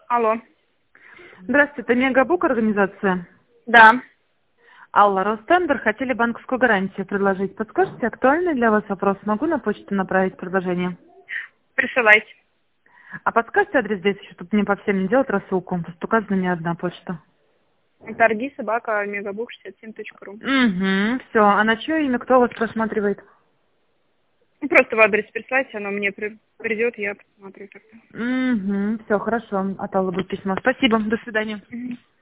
Алло. Здравствуйте, это Мегабук организация. Да. Алла, Ростендер, хотели банковскую гарантию предложить. Подскажите, актуальный для вас вопрос? Могу на почту направить предложение? Присылайте. А подскажите адрес здесь, чтобы мне по всем не делать рассылку? Просто указана не одна почта. Торги собака megabook67.ru. Угу, все. А на чье имя кто вас просматривает? Просто в адрес присылайте, оно мне придет, я посмотрю тогда. Угу, все, хорошо. От Аллы будет письмо. Спасибо, до свидания. Мгм.